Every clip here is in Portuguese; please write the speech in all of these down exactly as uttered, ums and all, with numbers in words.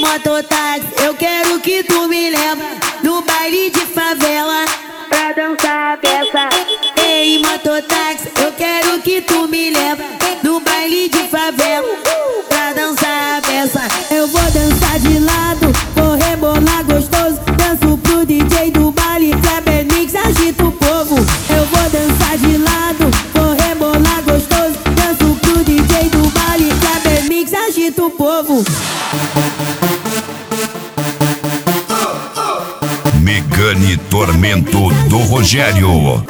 mototáxi, eu quero que tu me leva no baile de favela pra dançar a peça. Ei, mototáxi, eu quero que tu me leva no baile de favela pra dançar a peça. Eu vou dançar de lado, vou rebolar gostoso. Danço pro D J do baile, Kleber Mix, agita o povo. Eu vou dançar de lado, vou rebolar gostoso. Danço pro D J do baile, Kleber Mix, agita o povo. Megane Tormento do Rogério.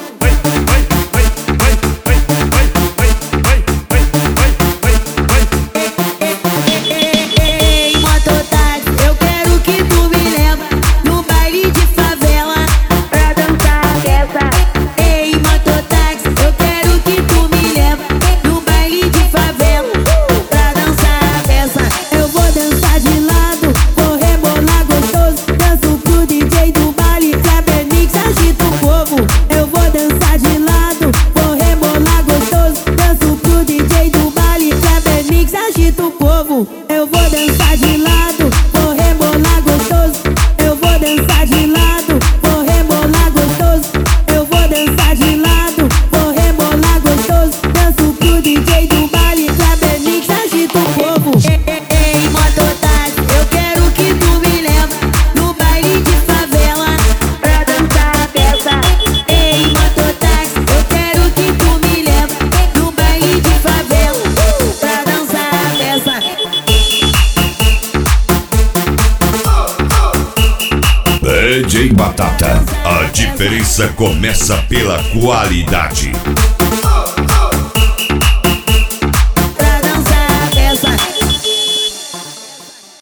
Ei, mototáxi, eu quero que tu me leva no baile de favela pra dançar a peça. Ei, mototáxi, eu quero que tu me leva no baile de favela pra dançar a peça. Eu vou dançar de lado, vou rebolar gostoso. Danço pro D J do baile, Kleber Mix, agita o povo. Eu vou dançar de lado, vou rebolar gostoso. Danço pro D J do baile, Kleber Mix, agita o povo. Eu vou dançar de lado, vou rebolar gostoso. Eu vou dançar de lado, vou rebolar gostoso. Eu vou dançar de lado, vou rebolar gostoso. Danço pro D J do baile, Kleber Mix, agita o povo. Ei, mototáxi, eu quero que tu me leva no baile de favela pra dançar a peça. Ei, mototáxi, eu quero que tu me leva no baile de favela pra dançar a peça. D J Batata, a diferença começa pela qualidade.